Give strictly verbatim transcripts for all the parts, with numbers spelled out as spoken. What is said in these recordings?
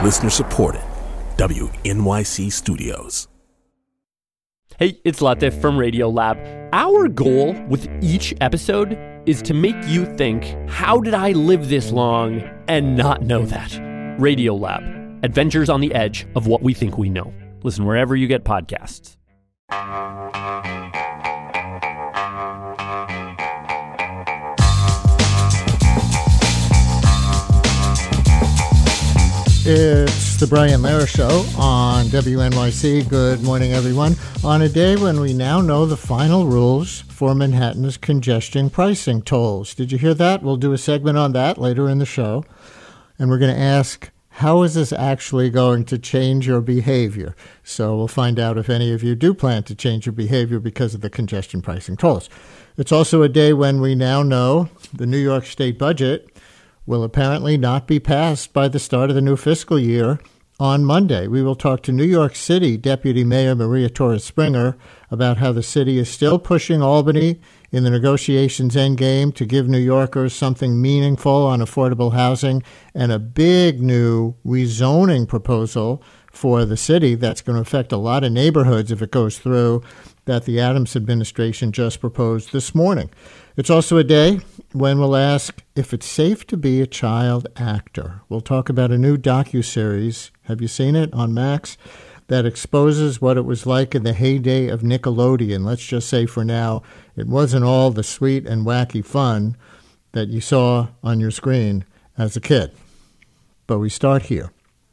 Listener supported. W N Y C Studios. Hey, it's Latif from Radiolab. Our goal with each episode is to make you think, how did I live this long and not know that? Radiolab, adventures on the edge of what we think we know. Listen wherever you get podcasts. It's the Brian Lehrer Show on W N Y C. Good morning, everyone. On a day when we now know the final rules for Manhattan's congestion pricing tolls. Did you hear that? We'll do a segment on that later in the show. And we're going to ask, how is this actually going to change your behavior? So we'll find out if any of you do plan to change your behavior because of the congestion pricing tolls. It's also a day when we now know the New York State budget will apparently not be passed by the start of the new fiscal year on Monday. We will talk to New York City Deputy Mayor Maria Torres Springer about how the city is still pushing Albany in the negotiations endgame to give New Yorkers something meaningful on affordable housing, and a big new rezoning proposal for the city that's going to affect a lot of neighborhoods if it goes through, that the Adams administration just proposed this morning. It's also a day when we'll ask if it's safe to be a child actor. We'll talk about a new docuseries, have you seen it, on Max, that exposes what it was like in the heyday of Nickelodeon. Let's just say for now, it wasn't all the sweet and wacky fun that you saw on your screen as a kid. But we start here.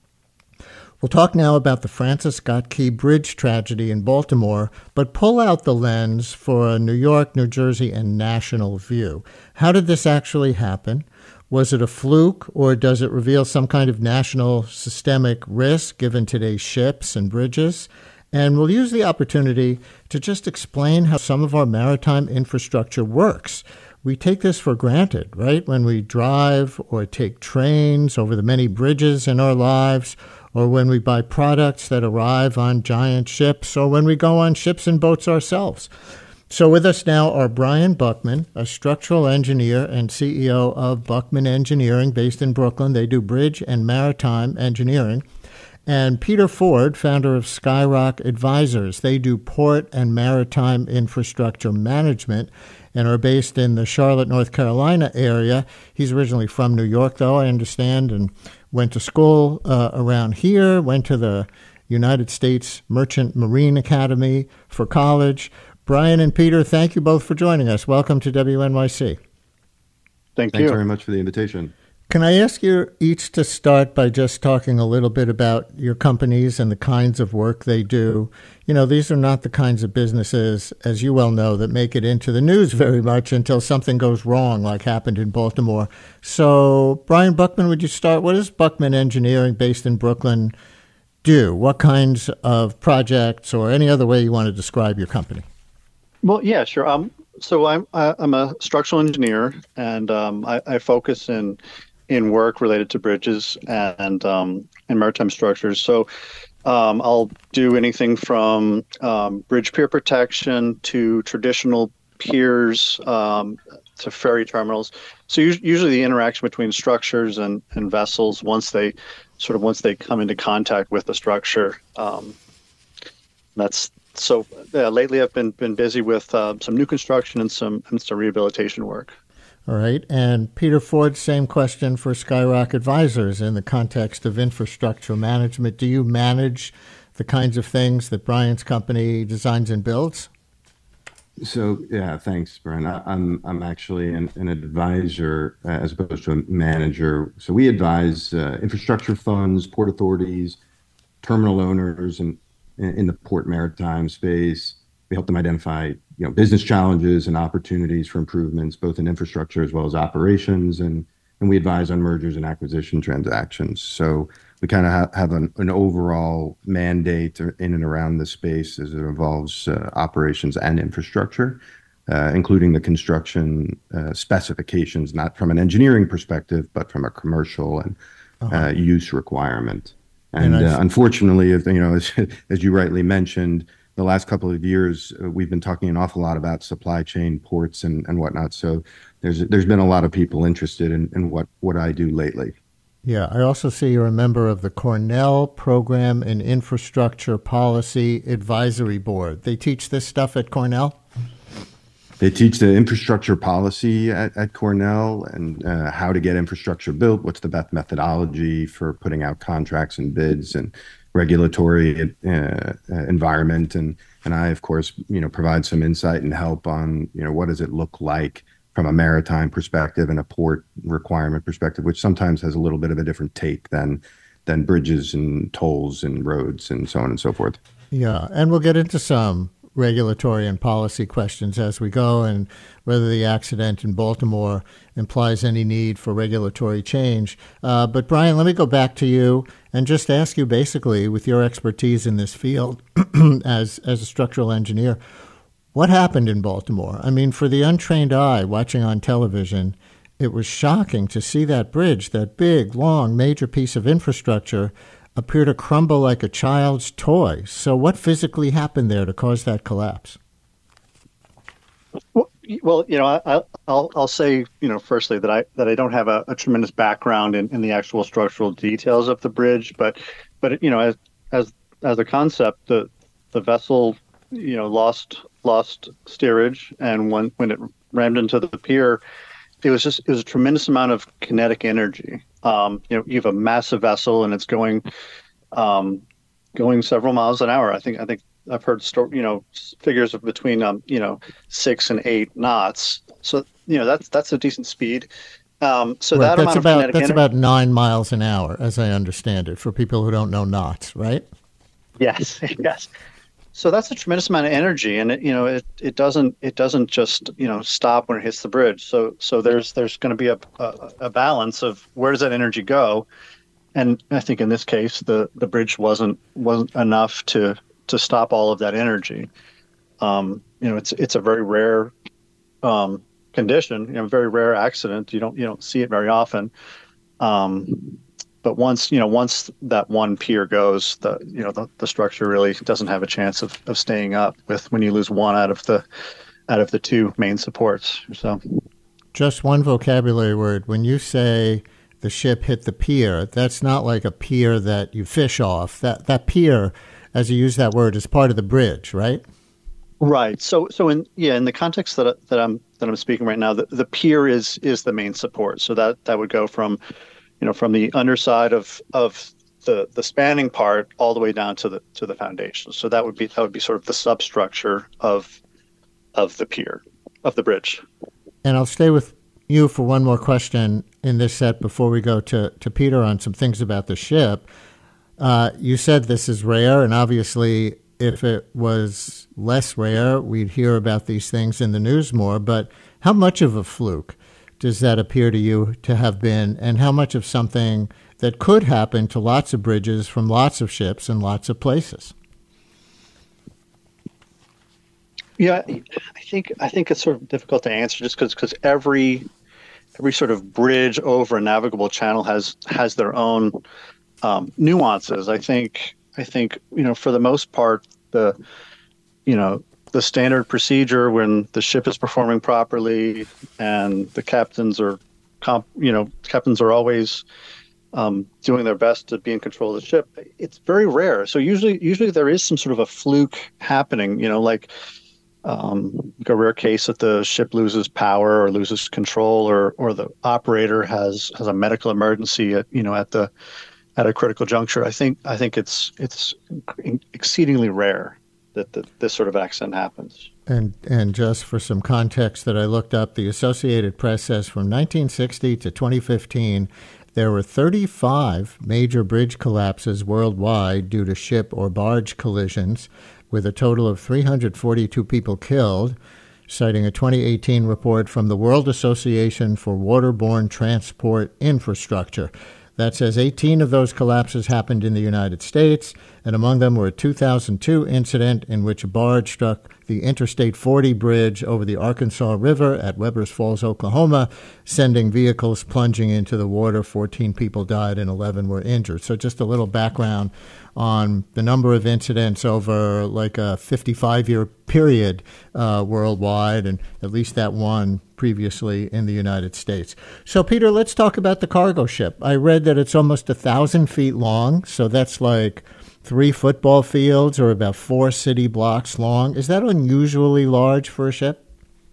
We'll talk now about the Francis Scott Key Bridge tragedy in Baltimore, but pull out the lens for a New York, New Jersey, and national view. How did this actually happen? Was it a fluke, or does it reveal some kind of national systemic risk given today's ships and bridges? And we'll use the opportunity to just explain how some of our maritime infrastructure works. We take this for granted, right? When we drive or take trains over the many bridges in our lives, or when we buy products that arrive on giant ships, or when we go on ships and boats ourselves. So with us now are Brian Buckman, a structural engineer and C E O of Buckman Engineering based in Brooklyn. They do bridge and maritime engineering. And Peter Ford, founder of Skyrock Advisors. They do port and maritime infrastructure management and are based in the Charlotte, North Carolina area. He's originally from New York, though, I understand, and went to school uh, around here, went to the United States Merchant Marine Academy for college. Brian and Peter, thank you both for joining us. Welcome to W N Y C. Thank Thanks you. very much for the invitation. Can I ask you each to start by just talking a little bit about your companies and the kinds of work they do? You know, these are not the kinds of businesses, as you well know, that make it into the news very much until something goes wrong, like happened in Baltimore. So, Brian Buckman, would you start? What does Buckman Engineering, based in Brooklyn, do? What kinds of projects, or any other way you want to describe your company? Well, yeah, sure. Um, so I'm I, I'm a structural engineer, and um, I, I focus in in work related to bridges and um, and maritime structures. So um, I'll do anything from um, bridge pier protection to traditional piers um, to ferry terminals. So us- usually the interaction between structures and, and vessels once they sort of once they come into contact with the structure. Um, that's so yeah, lately I've been been busy with uh, some new construction and some and some rehabilitation work. All right. And Peter Ford, same question for Skyrock Advisors in the context of infrastructure management. Do you manage the kinds of things that Brian's company designs and builds? So, yeah, thanks, Brian. I, I'm I'm actually an, an advisor uh, as opposed to a manager. So we advise uh, infrastructure funds, port authorities, terminal owners, and in, in the port maritime space. We help them identify, you know, business challenges and opportunities for improvements, both in infrastructure as well as operations, and and we advise on mergers and acquisition transactions. So we kind of ha- have an, an overall mandate in and around the space as it involves uh, operations and infrastructure, uh, including the construction uh, specifications, not from an engineering perspective, but from a commercial and uh-huh. uh, use requirement. And, and uh, unfortunately, if, you know, as, as you rightly mentioned, the last couple of years, uh, we've been talking an awful lot about supply chain, ports, and, and whatnot. So there's there's been a lot of people interested in, in what, what I do lately. Yeah, I also see you're a member of the Cornell Program and Infrastructure Policy Advisory Board. They teach this stuff at Cornell? They teach the infrastructure policy at, at Cornell and uh, how to get infrastructure built, what's the best methodology for putting out contracts and bids and regulatory uh, environment. And, and I, of course, you know, provide some insight and help on, you know, what does it look like from a maritime perspective and a port requirement perspective, which sometimes has a little bit of a different take than than bridges and tolls and roads and so on and so forth. Yeah, and we'll get into some regulatory and policy questions as we go, and whether the accident in Baltimore implies any need for regulatory change. Uh, but Brian, let me go back to you and just ask you, basically, with your expertise in this field as as a structural engineer, what happened in Baltimore? I mean, for the untrained eye watching on television, it was shocking to see that bridge, that big, long, major piece of infrastructure, appear to crumble like a child's toy. So what physically happened there to cause that collapse? Well, you know, I, I'll I'll say, you know, firstly that I that I don't have a, a tremendous background in, in the actual structural details of the bridge, but but you know, as as as a concept, the the vessel, you know, lost lost steerage, and when when it rammed into the pier, it was just it was a tremendous amount of kinetic energy. Um, you know, you have a massive vessel and it's going, um, going several miles an hour. I think I think I've heard sto- you know figures of between um, you know six and eight knots. So you know that's that's a decent speed. Um, so right, that that's amount about of kinetic that's energy, about nine miles an hour, as I understand it, for people who don't know knots, right? Yes, yes. So that's a tremendous amount of energy, and it, you know, it, it doesn't it doesn't just you know stop when it hits the bridge. So so there's there's going to be a, a a balance of where does that energy go, and I think in this case the, the bridge wasn't wasn't enough to to stop all of that energy. Um, you know, it's it's a very rare um, condition, you know, very rare accident. You don't you don't see it very often. Um, But once you know, once that one pier goes, the you know the, the structure really doesn't have a chance of, of staying up. With when you lose one out of the out of the two main supports. So, just one vocabulary word. When you say the ship hit the pier, that's not like a pier that you fish off. That that pier, as you use that word, is part of the bridge, right? Right. So so in yeah, in the context that that I'm that I'm speaking right now, the, the pier is is the main support. So that that would go from you know, from the underside of of the the spanning part all the way down to the to the foundation. So that would be that would be sort of the substructure of of the pier, of the bridge. And I'll stay with you for one more question in this set before we go to, to Peter on some things about the ship. Uh, you said this is rare, and obviously if it was less rare, we'd hear about these things in the news more. But how much of a fluke does that appear to you to have been, and how much of something that could happen to lots of bridges from lots of ships in lots of places? Yeah, I think I think it's sort of difficult to answer just because because every every sort of bridge over a navigable channel has has their own um, nuances. I think I think you know for the most part the you know. the standard procedure when the ship is performing properly and the captains are, comp, you know, captains are always um, doing their best to be in control of the ship. It's very rare. So usually, usually there is some sort of a fluke happening. You know, like, um, like a rare case that the ship loses power or loses control, or or the operator has has a medical emergency at you know at the at a critical juncture. I think I think it's it's exceedingly rare that the, this sort of accident happens. And and just for some context that I looked up, the Associated Press says from nineteen sixty to twenty fifteen, there were thirty-five major bridge collapses worldwide due to ship or barge collisions, with a total of three hundred forty-two people killed, citing a twenty eighteen report from the World Association for Waterborne Transport Infrastructure. That says eighteen of those collapses happened in the United States, and among them were a two thousand two incident in which a barge struck the Interstate forty bridge over the Arkansas River at Webbers Falls, Oklahoma, sending vehicles plunging into the water. fourteen people died and eleven were injured. So just a little background on the number of incidents over like a fifty-five-year period uh, worldwide, and at least that one previously in the United States. So, Peter, let's talk about the cargo ship. I read that it's almost a thousand feet long, so that's like three football fields or about four city blocks long. Is that unusually large for a ship?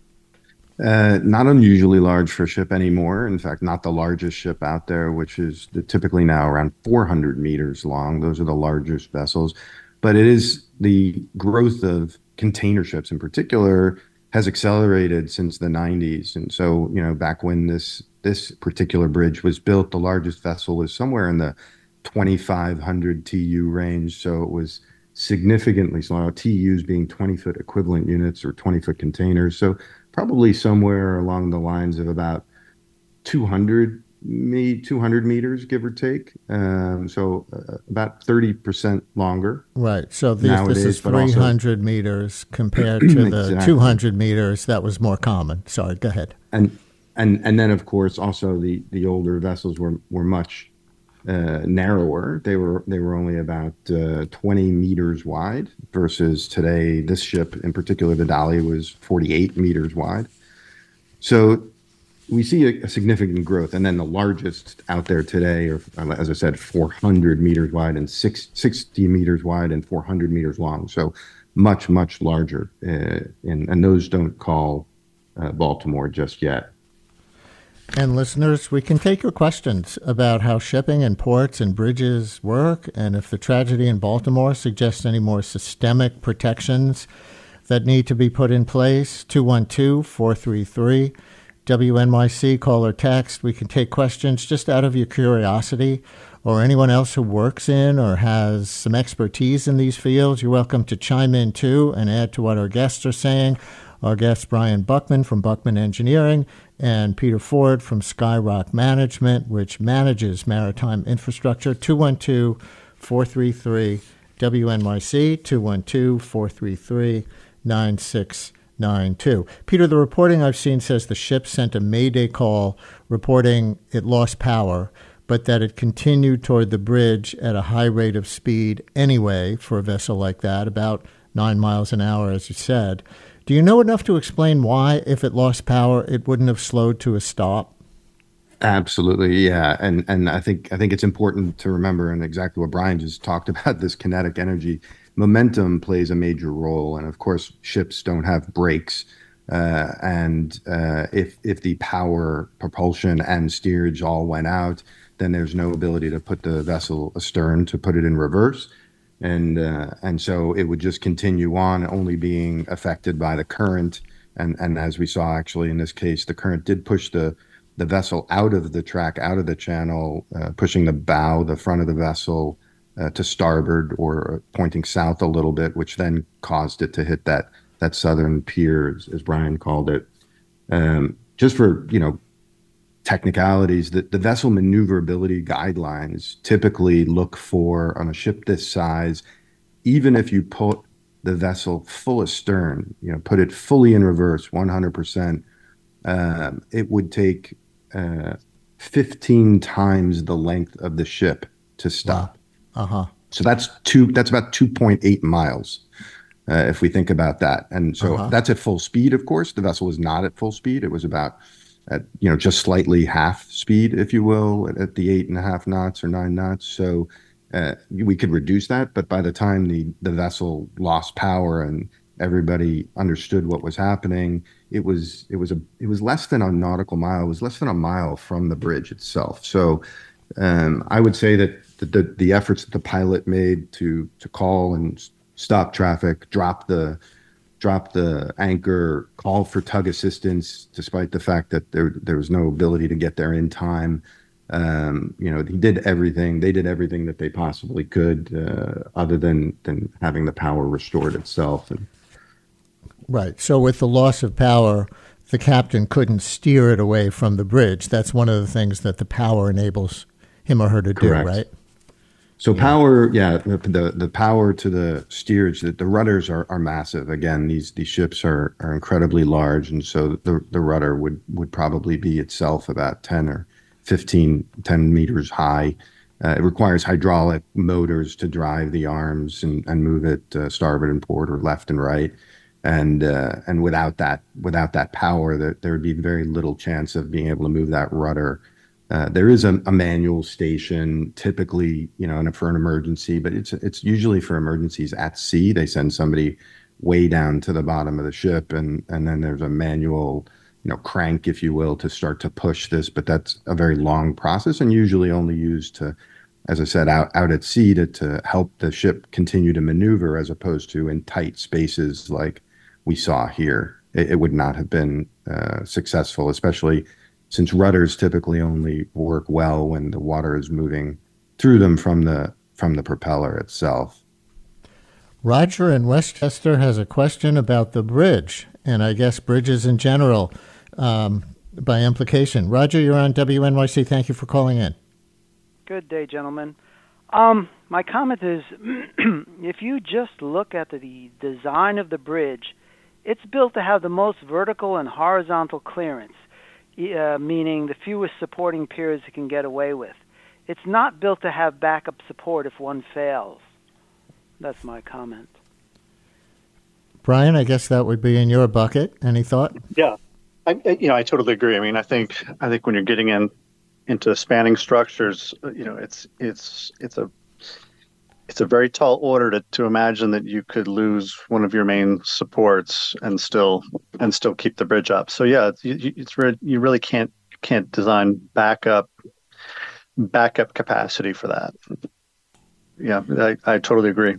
Uh, not unusually large for a ship anymore. In fact, not the largest ship out there, which is typically now around four hundred meters long. Those are the largest vessels. But it is the growth of container ships in particular has accelerated since the nineties. And so, you know, back when this this particular bridge was built, the largest vessel was somewhere in the twenty-five hundred T U range. So it was significantly smaller, T Us being twenty-foot equivalent units or twenty-foot containers. So probably somewhere along the lines of about two hundred, me, two hundred meters, give or take. Um, so uh, about thirty percent longer. Right. So these, nowadays, this is but also- three hundred meters compared to the Exactly. two hundred meters that was more common. Sorry, go ahead. And and and then of course also the the older vessels were were much uh, narrower. They were they were only about uh, twenty meters wide versus today this ship in particular, the Dali, was forty-eight meters wide. So we see a, a significant growth. And then the largest out there today are, as I said, four hundred meters wide and six, sixty meters wide and four hundred meters long. So much, much larger. Uh, and, and those don't call uh, Baltimore just yet. And listeners, we can take your questions about how shipping and ports and bridges work, and if the tragedy in Baltimore suggests any more systemic protections that need to be put in place. two one two, four three three, W N Y C, call or text. We can take questions just out of your curiosity, or anyone else who works in or has some expertise in these fields. You're welcome to chime in too and add to what our guests are saying. Our guests, Brian Buckman from Buckman Engineering and Peter Ford from Skyrock Management, which manages maritime infrastructure. two one two, four three three, W N Y C, two one two, four three three, nine six nine two. Peter, the reporting I've seen says the ship sent a mayday call reporting it lost power, but that it continued toward the bridge at a high rate of speed anyway for a vessel like that, about nine miles an hour, as you said. Do you know enough to explain why, if it lost power, it wouldn't have slowed to a stop? Absolutely, yeah, and and I think I think it's important to remember, and exactly what Brian just talked about, this kinetic energy. Momentum plays a major role, and of course, ships don't have brakes. Uh, and uh, if if the power, propulsion, and steerage all went out, then there's no ability to put the vessel astern to put it in reverse. And uh, and so it would just continue on, only being affected by the current. And and as we saw, actually, in this case, the current did push the the vessel out of the track, out of the channel, uh, pushing the bow, the front of the vessel, uh, to starboard or pointing south a little bit, which then caused it to hit that that southern pier, as, as Brian called it. Um, just for you know. technicalities, that the vessel maneuverability guidelines typically look for, on a ship this size, even if you put the vessel full astern, you know, put it fully in reverse, one hundred percent, um, it would take uh, fifteen times the length of the ship to stop. Wow. Uh-huh. So that's two. That's about two point eight miles, uh, if we think about that. And so Uh-huh. that's at full speed. Of course, the vessel was not at full speed. It was about at, you know, just slightly half speed, if you will, at, at the eight and a half knots or nine knots. So uh, we could reduce that. But by the time the, the vessel lost power and everybody understood what was happening, it was it was a it was less than a nautical mile. It was less than a mile from the bridge itself. So um, I would say that the, the the efforts that the pilot made to to call and stop traffic, drop the drop the anchor, call for tug assistance, despite the fact that there there was no ability to get there in time. Um, you know, he did everything. They did everything that they possibly could, uh, other than than having the power restored itself. And, Right. So with the loss of power, the captain couldn't steer it away from the bridge. That's one of the things that the power enables him or her to Correct. do, right? So power, yeah, the, the the power to the steerage, the, the rudders are, are massive. Again, these these ships are are incredibly large, and so the the rudder would would probably be itself about ten or fifteen, ten meters high. Uh, it requires hydraulic motors to drive the arms and, and move it uh, starboard and port or left and right. And uh, and without that without that power, there, there would be very little chance of being able to move that rudder. Uh, there is a, a manual station, typically, you know, in a, for an emergency, but it's it's usually for emergencies at sea. They send somebody way down to the bottom of the ship, and and then there's a manual, you know, crank, if you will, to start to push this. But that's a very long process, and usually only used to, as I said, out out at sea to to help the ship continue to maneuver, as opposed to in tight spaces like we saw here. It, it would not have been uh, successful, especially since rudders typically only work well when the water is moving through them from the from the propeller itself. Roger in Westchester has a question about the bridge, and I guess bridges in general, um, by implication. Roger, you're on W N Y C. Thank you for calling in. Good day, gentlemen. Um, my comment is, if you just look at the design of the bridge, it's built to have the most vertical and horizontal clearance, uh, meaning the fewest supporting piers it can get away with. It's not built to have backup support if one fails. That's my comment. Brian, I guess that would be in your bucket. Any thought? Yeah, I, I- you know, I totally agree. I mean, I think I think when you're getting in into spanning structures, uh, you know, it's it's it's a it's a very tall order to, to imagine that you could lose one of your main supports and still and still keep the bridge up. So yeah, it's, you, it's re- you really can't can't design backup backup capacity for that. Yeah, I, I totally agree.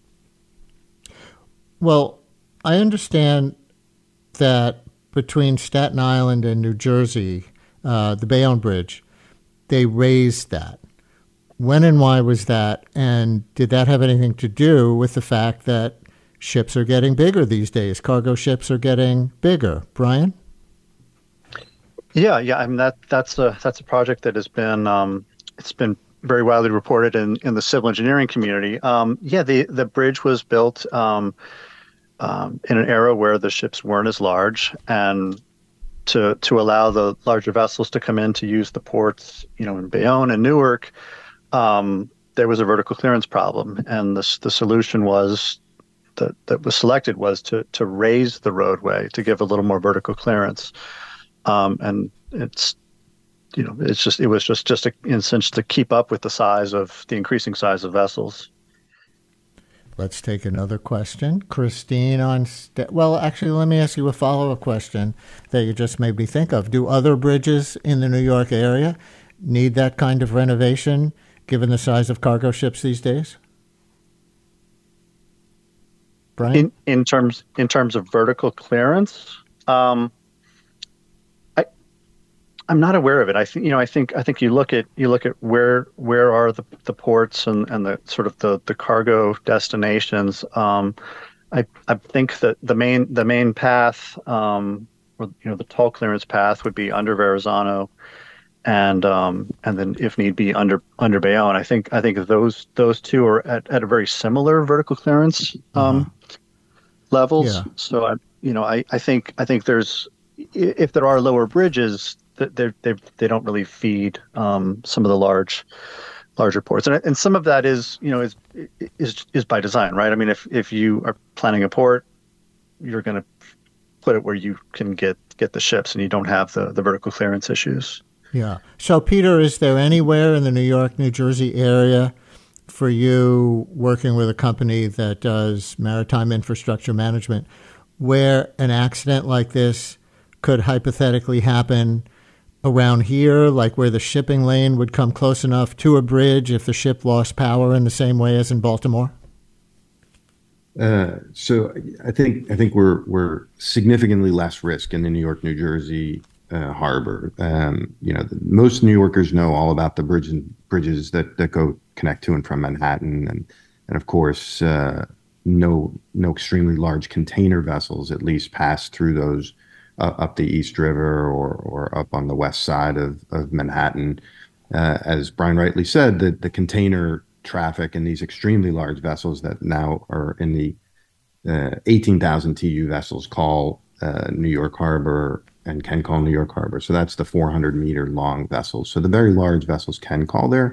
Well, I understand that between Staten Island and New Jersey, uh, the Bayonne Bridge, they raised that. When and why was that? And did that have anything to do with the fact that ships are getting bigger these days? Cargo ships are getting bigger. Brian? Yeah, yeah. I mean that that's a that's a project that has been um, it's been very widely reported in, in the civil engineering community. Um, yeah, the the bridge was built um, um, in an era where the ships weren't as large, and to to allow the larger vessels to come in to use the ports, you know, in Bayonne and Newark. Um, there was a vertical clearance problem, and the the solution was that that was selected was to to raise the roadway to give a little more vertical clearance. Um, and it's, you know, it's just, it was just, just a, in a sense to keep up with the size of the increasing size of vessels. Let's take another question. Christine on, st- well, actually, let me ask you a follow-up question that you just made me think of. Do other bridges in the New York area need that kind of renovation, given the size of cargo ships these days? Brian? In, in terms, in terms of vertical clearance, um, I'm not aware of it. I think you know. I think I think you look at you look at where where are the, the ports and, and the sort of the, the cargo destinations. Um, I I think that the main the main path, um, or you know, the tall clearance path would be under Verrazano, and um, and then if need be under under Bayonne. I think I think those those two are at, at a very similar vertical clearance um, uh-huh. levels. Yeah. So I you know I, I think I think there's if there are lower bridges, they they they don't really feed um, some of the large larger ports, and and some of that is you know is is is by design, right? I mean, if if you are planning a port, you're going to put it where you can get get the ships, and you don't have the the vertical clearance issues. Yeah. So, Peter, is there anywhere in the New York, New Jersey area for you working with a company that does maritime infrastructure management where an accident like this could hypothetically happen around here, like where the shipping lane would come close enough to a bridge if the ship lost power in the same way as in Baltimore? Uh, so I think I think we're we're significantly less risk in the New York, New Jersey uh, harbor. Um, you know, the, most New Yorkers know all about the bridge and bridges that, that go connect to and from Manhattan, and and of course, uh, no no extremely large container vessels at least pass through those. Uh, up the East River or or up on the west side of, of Manhattan. Uh, as Brian rightly said, the, the container traffic in these extremely large vessels that now are in the uh, eighteen thousand T E U vessels call uh, New York Harbor and can call New York Harbor. So that's the four hundred meter long vessels. So the very large vessels can call there.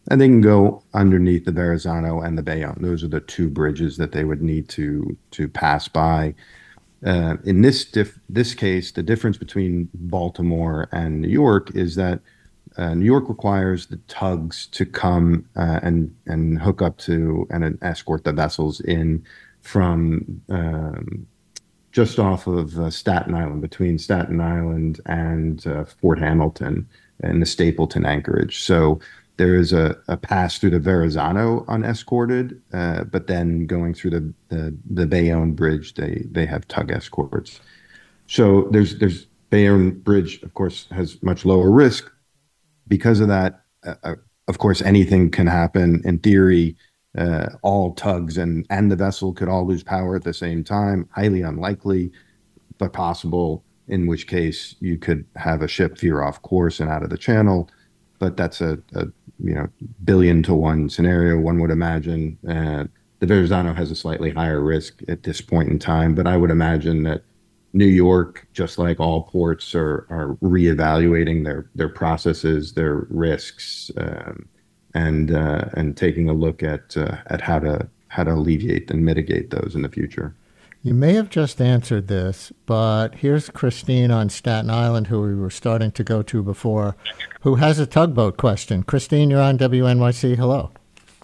and they can go underneath the Verrazano and the Bayonne. Those are the two bridges that they would need to to pass by. Uh, in this diff- this case, the difference between Baltimore and New York is that uh, New York requires the tugs to come uh, and and hook up to and uh, escort the vessels in from um, just off of uh, Staten Island, between Staten Island and uh, Fort Hamilton and the Stapleton anchorage. So there is a, a pass through the Verrazano unescorted, uh, but then going through the, the, the Bayonne Bridge, they they have tug escorts. So there's there's Bayonne Bridge, of course, has much lower risk. Because of that, uh, uh, of course, anything can happen. In theory, uh, all tugs and, and the vessel could all lose power at the same time. Highly unlikely, but possible, in which case you could have a ship veer off course and out of the channel. But that's a, a you know billion to one scenario, one would imagine. Uh, the Verrazano has a slightly higher risk at this point in time, but I would imagine that New York, just like all ports, are are reevaluating their their processes, their risks, um, and uh, and taking a look at uh, at how to how to alleviate and mitigate those in the future. You may have just answered this, but here's Christine on Staten Island, who we were starting to go to before, who has a tugboat question. Christine, you're on W N Y C. Hello.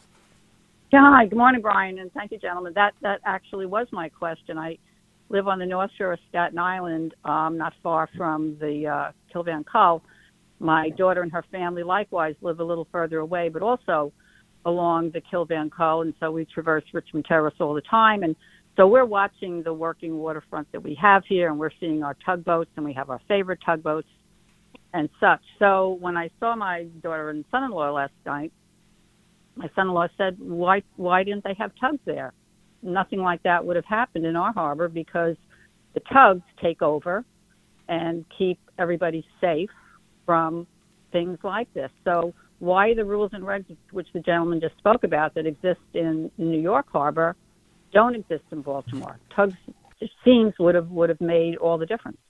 Yeah, hi. Good morning, Brian, and thank you, gentlemen. That that actually was my question. I live on the North Shore of Staten Island, um, not far from the uh, Kilvan Cull. My daughter and her family likewise live a little further away, but also along the Kilvan Cull, and so we traverse Richmond Terrace all the time. And so we're watching the working waterfront that we have here, and we're seeing our tugboats, and we have our favorite tugboats and such. So when I saw my daughter and son-in-law last night, my son-in-law said, why, why didn't they have tugs there? Nothing like that would have happened in our harbor because the tugs take over and keep everybody safe from things like this. So why the rules and regs, which the gentleman just spoke about, that exist in New York Harbor don't exist in Baltimore? Tugs, it seems, would have would have made all the difference.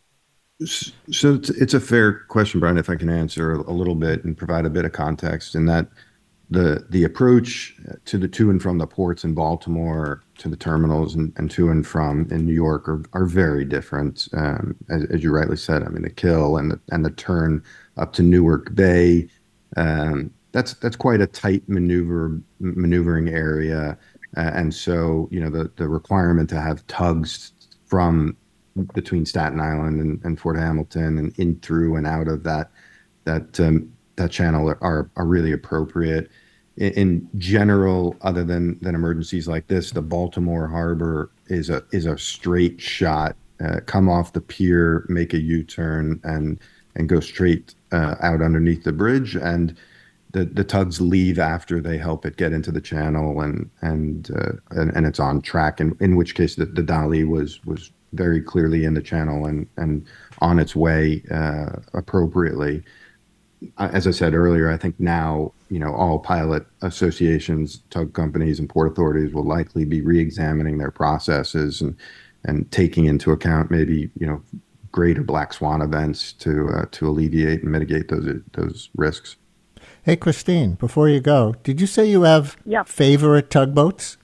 So it's, it's a fair question, Brian, if I can answer a little bit and provide a bit of context in that the the approach to the to and from the ports in Baltimore, to the terminals and, and to and from in New York are, are very different. Um, as, as you rightly said, I mean, the kill and the and the turn up to Newark Bay, um, that's that's quite a tight maneuver maneuvering area. Uh, and so, you know, the, the requirement to have tugs from between Staten Island and, and Fort Hamilton and in through and out of that that um, that channel are are really appropriate. In, in general, other than than emergencies like this, the Baltimore Harbor is a is a straight shot. Uh, come off the pier, make a U-turn, and and go straight uh, out underneath the bridge. And the the tugs leave after they help it get into the channel, and and uh, and, and it's on track. In in which case, the, the Dali was was very clearly in the channel and and on its way uh, appropriately. As I said earlier, I think now, you know, all pilot associations, tug companies, and port authorities will likely be re-examining their processes and and taking into account maybe, you know, greater black swan events to uh, to alleviate and mitigate those those risks. Hey, Christine, before you go, did you say you have Yep. favorite tugboats?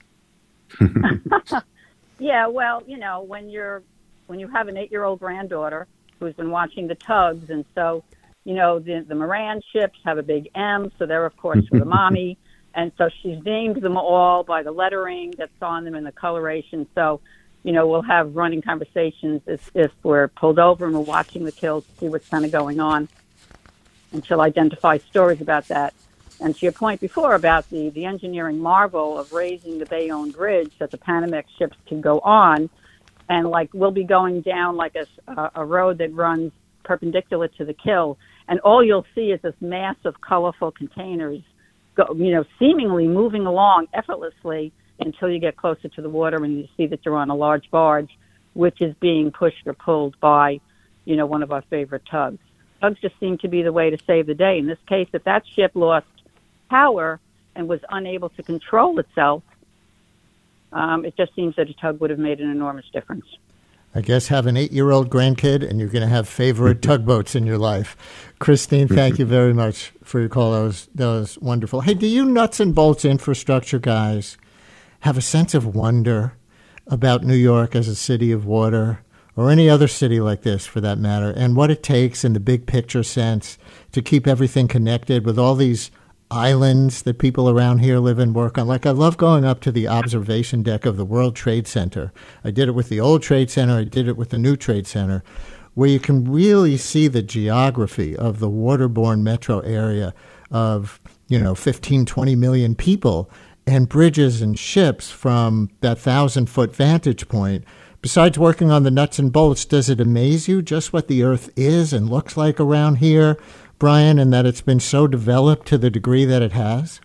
Yeah, well, you know, when you're when you have an eight-year-old granddaughter who's been watching the tugs, and so, you know, the the Moran ships have a big M, so they're, of course, for the mommy. And so she's named them all by the lettering that's on them and the coloration. So, you know, we'll have running conversations if, if we're pulled over and we're watching the kills to see what's kind of going on. And she'll identify stories about that. And to your point before about the, the engineering marvel of raising the Bayonne Bridge that the Panamax ships can go on, and, like, we'll be going down, like, a, a road that runs perpendicular to the kill, and all you'll see is this mass of colorful containers, go, you know, seemingly moving along effortlessly until you get closer to the water and you see that you're on a large barge, which is being pushed or pulled by, you know, one of our favorite tugs. Tugs just seem to be the way to save the day. In this case, if that ship lost power and was unable to control itself, um, it just seems that a tug would have made an enormous difference. I guess have an eight-year-old grandkid, and you're going to have favorite tugboats in your life. Christine, thank you very much for your call. That was that was wonderful. Hey, do you nuts and bolts infrastructure guys have a sense of wonder about New York as a city of water, or any other city like this for that matter, and what it takes in the big picture sense to keep everything connected with all these islands that people around here live and work on? Like, I love going up to the observation deck of the World Trade Center. I did it with the old Trade Center. I did it with the new Trade Center, where you can really see the geography of the waterborne metro area of, you know, fifteen, twenty million people, and bridges and ships from that thousand-foot vantage point. Besides working on the nuts and bolts, does it amaze you just what the Earth is and looks like around here, Brian, and that it's been so developed to the degree that it has?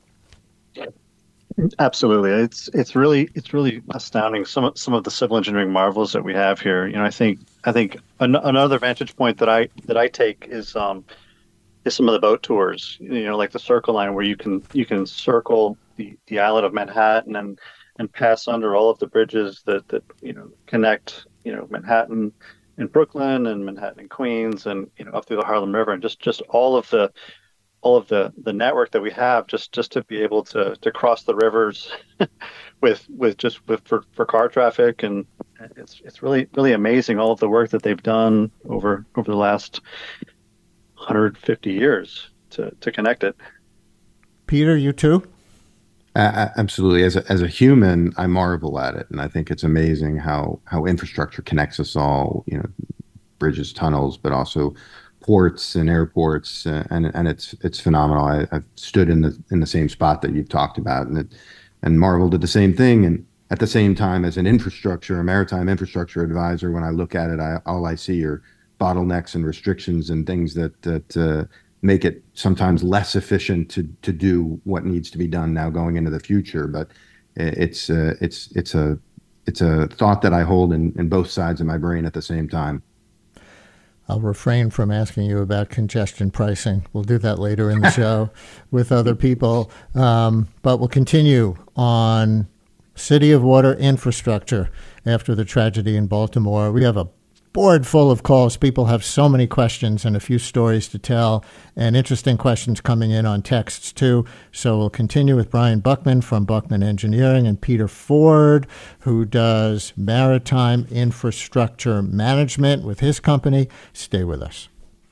Absolutely, it's it's really it's really astounding. Some of, some of the civil engineering marvels that we have here. You know, I think I think an, another vantage point that I that I take is um is some of the boat tours. You know, like the Circle Line, where you can you can circle the, the island of Manhattan and and pass under all of the bridges that that you know connect you know Manhattan and Brooklyn and Manhattan and Queens and you know up through the Harlem River, and just just all of the all of the, the network that we have just, just to be able to, to cross the rivers with with just with for, for car traffic. And it's it's really really amazing all of the work that they've done over over the last one hundred fifty years to, to connect it. Peter, you too? Uh, absolutely. As a, as a human, I marvel at it. And I think it's amazing how, how infrastructure connects us all, you know, bridges, tunnels, but also ports and airports, uh, and and it's it's phenomenal. I, I've stood in the in the same spot that you've talked about, and it, and marveled at the same thing. And at the same time, as an infrastructure, a maritime infrastructure advisor, when I look at it, I, all I see are bottlenecks and restrictions and things that that uh, make it sometimes less efficient to to do what needs to be done now going into the future. But it's uh, it's it's a it's a thought that I hold in, in both sides of my brain at the same time. I'll refrain from asking you about congestion pricing. We'll do that later in the show with other people. Um, but we'll continue on City of Water infrastructure after the tragedy in Baltimore. We have a board full of calls. People have so many questions and a few stories to tell, and interesting questions coming in on texts too. So we'll continue with Brian Buckman from Buckman Engineering and Peter Ford, who does maritime infrastructure management with his company. Stay with us.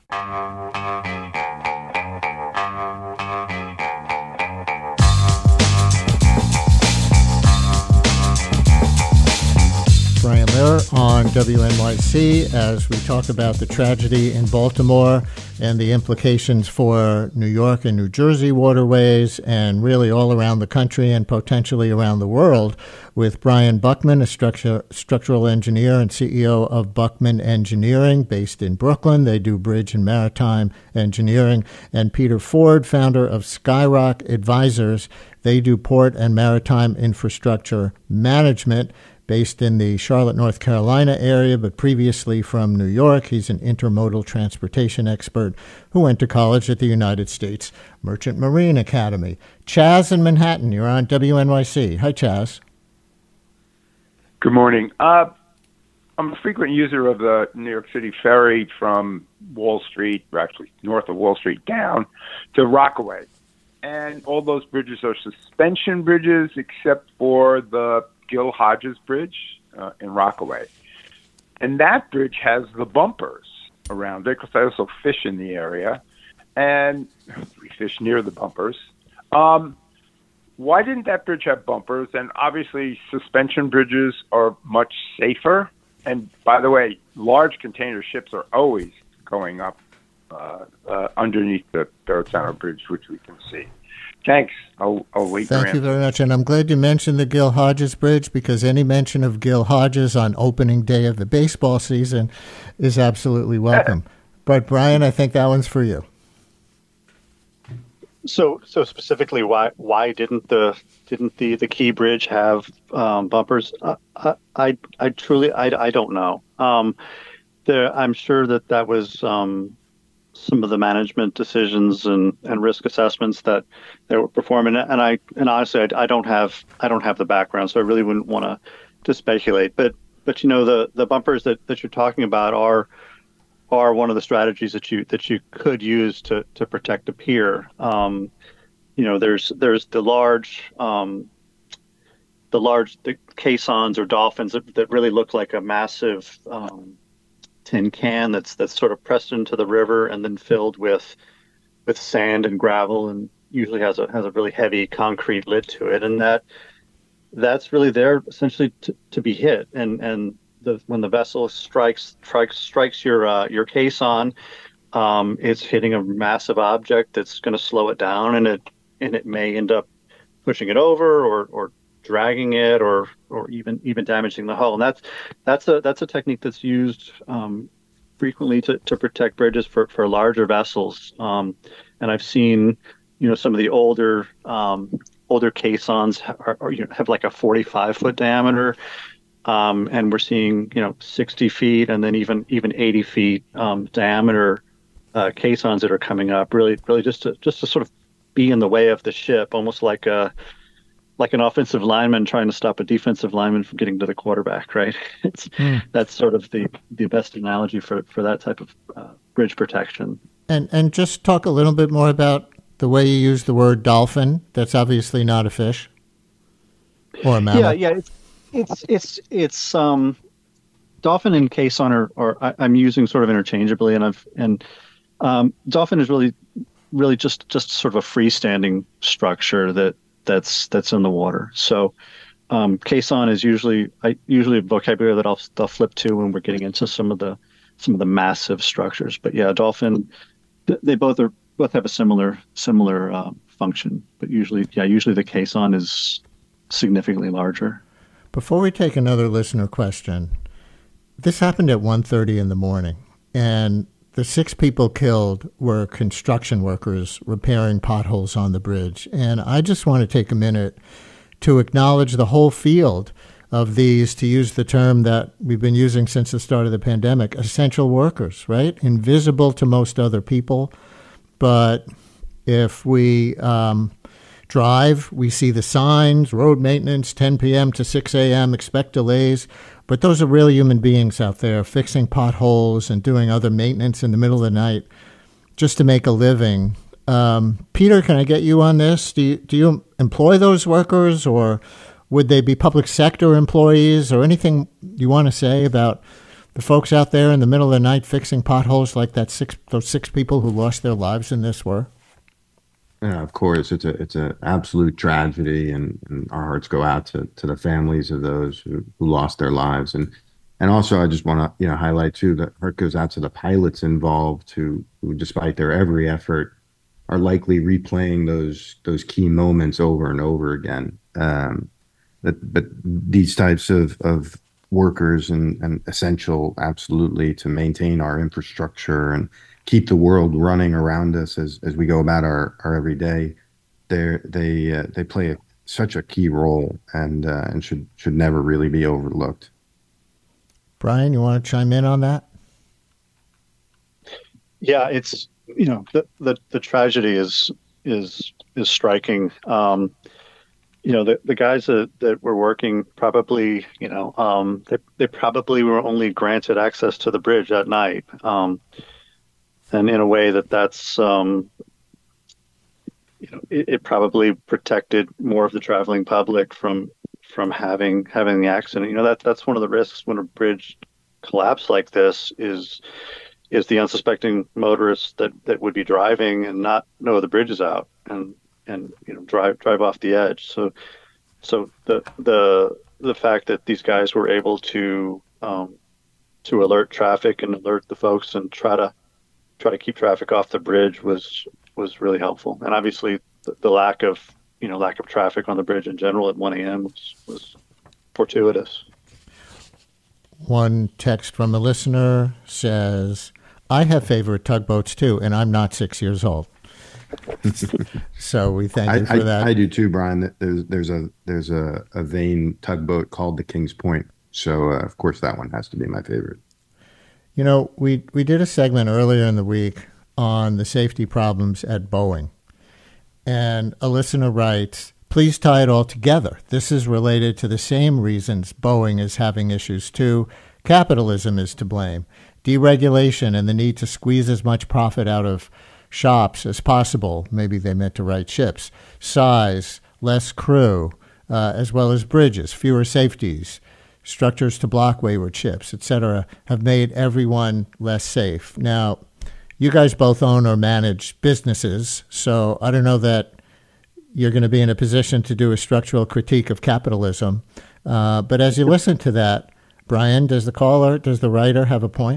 Brian Lehrer on W N Y C as we talk about the tragedy in Baltimore and the implications for New York and New Jersey waterways and really all around the country and potentially around the world with Brian Buckman, a structure, structural engineer and C E O of Buckman Engineering based in Brooklyn. They do bridge and maritime engineering. And Peter Ford, founder of Skyrock Advisors. They do port and maritime infrastructure management, based in the Charlotte, North Carolina area, but previously from New York. He's an intermodal transportation expert who went to college at the United States Merchant Marine Academy. Chaz in Manhattan, you're on W N Y C. Hi, Chaz. Good morning. Uh, I'm a frequent user of the New York City ferry from Wall Street, or actually north of Wall Street, down to Rockaway. And all those bridges are suspension bridges except for the Gil Hodges Bridge uh, in Rockaway. And that bridge has the bumpers around it because I also fish in the area, and we fish near the bumpers. Um, why didn't that bridge have bumpers? And obviously suspension bridges are much safer. And by the way, large container ships are always going up uh, uh, underneath the Barrett Center Bridge, which we can see. Thanks. I'll, I'll wait. Thank you very much. And I'm glad you mentioned the Gil Hodges Bridge, because any mention of Gil Hodges on opening day of the baseball season is absolutely welcome. But Brian, I think that one's for you. So, so specifically, why why didn't the didn't the, the Key Bridge have um, bumpers? Uh, I, I I truly I, I don't know. Um, there, I'm sure that that was um, some of the management decisions and, and risk assessments that they were performing. And I and honestly, I, I don't have I don't have the background, so I really wouldn't want to to speculate. But but you know the the bumpers that, that you're talking about are are one of the strategies that you that you could use to to protect a pier. Um, you know, there's there's the large um, the large the caissons or dolphins that, that really look like a massive um, tin can that's that's sort of pressed into the river and then filled with with sand and gravel, and usually has a has a really heavy concrete lid to it, and that that's really there essentially to, to be hit. And and the when the vessel strikes strikes strikes your uh, your caisson, um, it's hitting a massive object that's going to slow it down, and it and it may end up pushing it over or or dragging it or or even even damaging the hull. And that's that's a that's a technique that's used um, frequently to, to protect bridges for, for larger vessels. Um, and I've seen, you know, some of the older um, older caissons are, are, you know, have like a forty-five foot diameter, um, and we're seeing, you know, sixty feet and then even even eighty feet um, diameter uh, caissons that are coming up. Really, really just to just to sort of be in the way of the ship, almost like a like an offensive lineman trying to stop a defensive lineman from getting to the quarterback, right? It's mm. That's sort of the, the best analogy for, for that type of uh, bridge protection. And and just talk a little bit more about the way you use the word dolphin. That's obviously not a fish or a mammal. Yeah, yeah. It's it's it's it's um, dolphin and caisson are, are I, I'm using sort of interchangeably, and I've and um, dolphin is really really just just sort of a freestanding structure that. that's that's in the water. So um, caisson is usually I usually a vocabulary that I'll I'll flip to when we're getting into some of the some of the massive structures. But yeah, dolphin, they both are both have a similar similar uh, function. But usually, yeah, usually the caisson is significantly larger. Before we take another listener question, this happened at one thirty in the morning, and the six people killed were construction workers repairing potholes on the bridge. And I just want to take a minute to acknowledge the whole field of these, to use the term that we've been using since the start of the pandemic, essential workers, right? Invisible to most other people. But if we um, drive, we see the signs, road maintenance, ten p.m. to six a.m., expect delays. But those are real human beings out there fixing potholes and doing other maintenance in the middle of the night just to make a living. Um, Peter, can I get you on this? Do you, do you employ those workers, or would they be public sector employees, or anything you want to say about the folks out there in the middle of the night fixing potholes like that six those six people who lost their lives in this were? Yeah, of course, it's a it's an absolute tragedy, and, and our hearts go out to, to the families of those who, who lost their lives. And and also, I just want to you know highlight too that heart goes out to the pilots involved, who who, despite their every effort, are likely replaying those those key moments over and over again. Um, but but these types of of workers and, and essential, absolutely, to maintain our infrastructure and keep the world running around us as, as we go about our, our everyday. They they uh, they play a, such a key role, and uh, and should should never really be overlooked. Brian, you want to chime in on that? Yeah, it's you know the the, the tragedy is is is striking. Um, you know the, the guys that, that were working probably you know um, they they probably were only granted access to the bridge at night. Um, And in a way that that's, um, you know, it, it probably protected more of the traveling public from from having having the accident. You know, that that's one of the risks when a bridge collapse like this is is the unsuspecting motorists that, that would be driving and not know the bridge is out and and you know drive drive off the edge. So so the the the fact that these guys were able to um, to alert traffic and alert the folks and try to try to keep traffic off the bridge was was really helpful. And obviously the, the lack of you know lack of traffic on the bridge in general at one a.m. was, was fortuitous. One text from a listener says, I have favorite tugboats too, and I'm not six years old. So we thank I, you for I, that. I do too, Brian. There's there's a there's a, a Vane tugboat called the King's Point. So uh, of course that one has to be my favorite. You know, we, we did a segment earlier in the week on the safety problems at Boeing. And a listener writes, Please tie it all together. This is related to the same reasons Boeing is having issues too. Capitalism is to blame. Deregulation and the need to squeeze as much profit out of shops as possible. Maybe they meant to write ships. Size, less crew, uh, as well as bridges, fewer safeties, structures to block wayward ships, et cetera, have made everyone less safe. Now, you guys both own or manage businesses, so I don't know that you're going to be in a position to do a structural critique of capitalism. Uh, but as you listen to that, Brian, does the caller, does the writer have a point?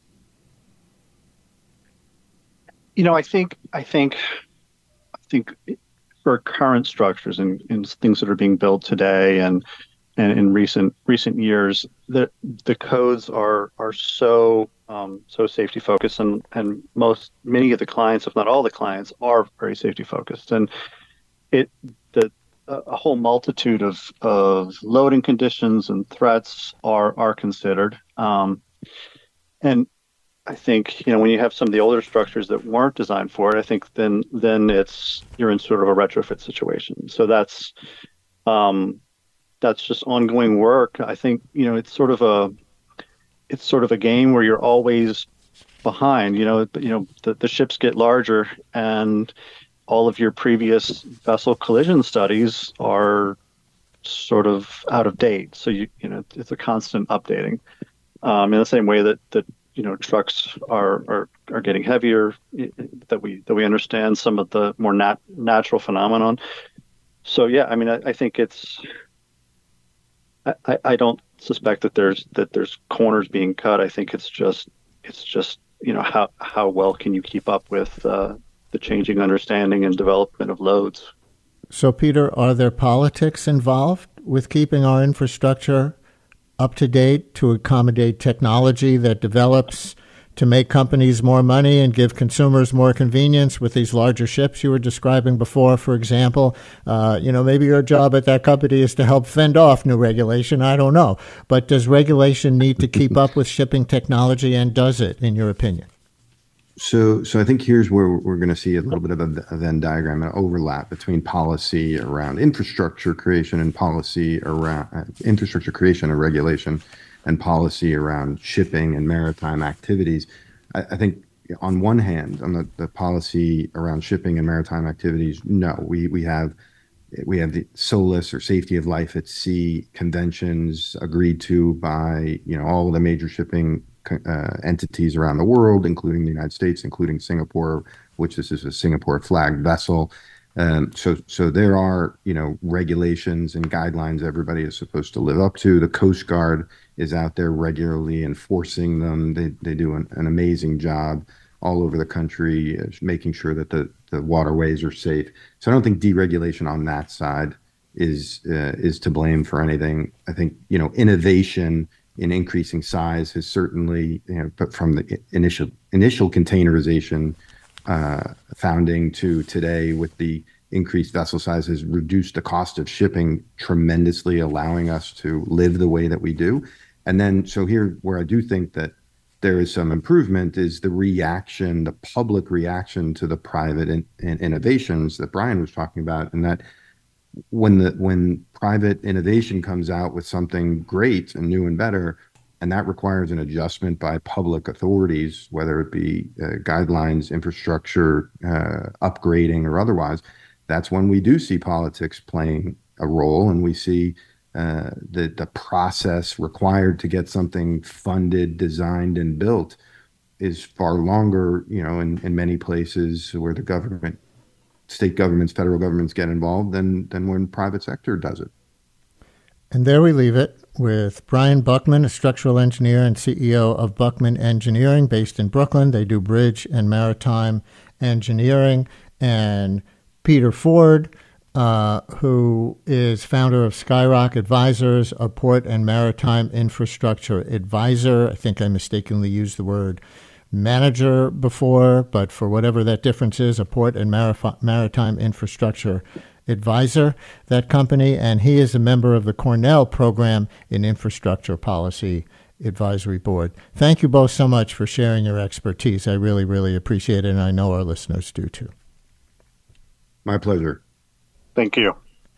You know, I think, I think, I think for current structures and, and things that are being built today and and in recent recent years, the the codes are are so um, so safety focused, and and most many of the clients, if not all the clients, are very safety focused, and it the a whole multitude of of loading conditions and threats are are considered, um, and I think, you know, when you have some of the older structures that weren't designed for it, I think then then it's you're in sort of a retrofit situation. So that's um, that's just ongoing work. I think, you know, it's sort of a it's sort of a game where you're always behind. You know, you know the, the ships get larger, and all of your previous vessel collision studies are sort of out of date. So you you know it's a constant updating. Um, in the same way that that you know trucks are are, are getting heavier, that we that we understand some of the more nat- natural phenomenon. So yeah, I mean, I, I think it's. I, I don't suspect that there's that there's corners being cut. I think it's just it's just you know how how well can you keep up with uh, the changing understanding and development of loads. So Peter, are there politics involved with keeping our infrastructure up to date to accommodate technology that develops to make companies more money and give consumers more convenience with these larger ships you were describing before, for example? Uh, you know, maybe your job at that company is to help fend off new regulation. I don't know. But does regulation need to keep up with shipping technology, and does it, in your opinion? So, so I think here's where we're going to see a little bit of a, a Venn diagram, an overlap between policy around infrastructure creation and policy around uh, infrastructure creation and regulation, and policy around shipping and maritime activities. I, I think on one hand, on the, the policy around shipping and maritime activities, no, we we have we have the SOLAS, or Safety of Life at Sea conventions, agreed to by you know all of the major shipping Uh, entities around the world, including the United States, including Singapore, which this is a Singapore flagged vessel. Um, so, so there are, you know, regulations and guidelines everybody is supposed to live up to. The Coast Guard is out there regularly enforcing them. They they do an, an amazing job all over the country, uh, making sure that the, the waterways are safe. So I don't think deregulation on that side is uh, is to blame for anything. I think, you know, innovation in increasing size has certainly, you know, but from the initial initial containerization uh, founding to today with the increased vessel size, has reduced the cost of shipping tremendously, allowing us to live the way that we do. And then, so here where I do think that there is some improvement is the reaction, the public reaction to the private in, in innovations that Brian was talking about, and that when the when private innovation comes out with something great and new and better, and that requires an adjustment by public authorities, whether it be uh, guidelines, infrastructure, uh, upgrading, or otherwise, that's when we do see politics playing a role, and we see uh, the the process required to get something funded, designed, and built is far longer. You know, in, in many places where the government, state governments, federal governments get involved than than when private sector does it. And there we leave it with Brian Buckman, a structural engineer and C E O of Buckman Engineering, based in Brooklyn. They do bridge and maritime engineering. And Peter Ford, uh, who is founder of Skyrock Advisors, a port and maritime infrastructure advisor. I think I mistakenly used the word manager before, but for whatever that difference is, a port and marif- maritime infrastructure advisor, that company, and he is a member of the Cornell Program in Infrastructure Policy Advisory Board. Thank you both so much for sharing your expertise. I really, really appreciate it, and I know our listeners do too. My pleasure. Thank you.